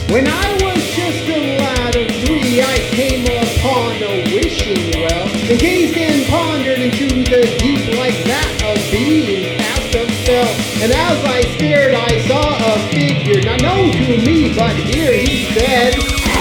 When I was just a lad of 3, I came upon a wishing well, and gazed and pondered into the deep like that of being cast a spell. And as I stared, I saw a figure, not known to me, but here he said,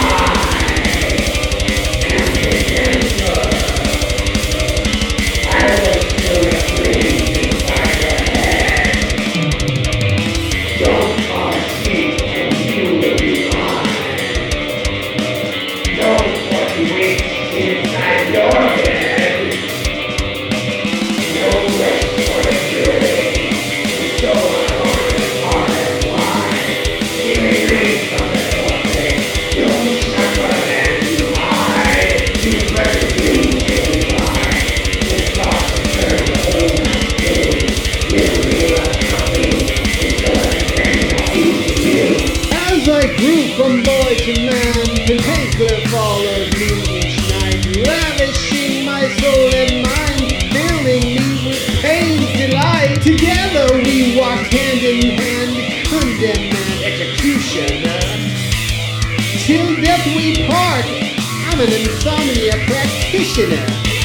from boy to man, Pentacular followed me each night, ravishing my soul and mind, filling me with pain's delight. Together we walked hand in hand, condemned and executioner. Till death we part, I'm an insomnia practitioner.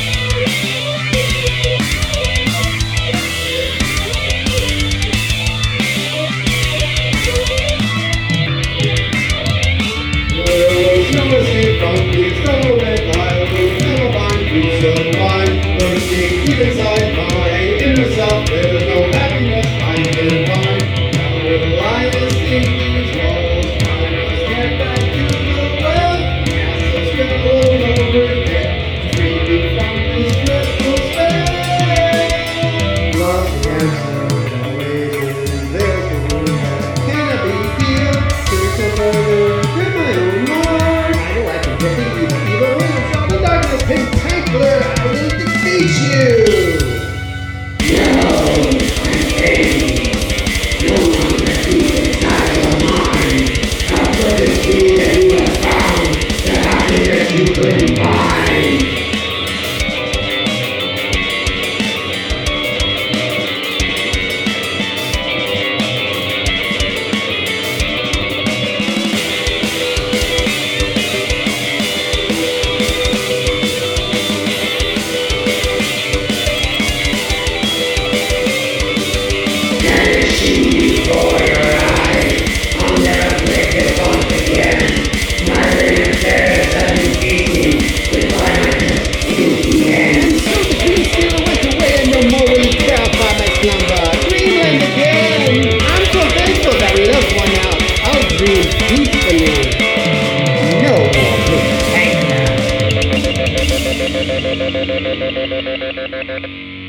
Inside my inner self, there's no happiness I can find. Now where the lioness in these walls, I must get back to the well. Cast a spell over again, free me from this dreadful spell. Lost the answer, always is there to whom can a big deal? Search a further, with my own mark. I know I can get the evil from the darkness, Pentacular, I will defeat you. No more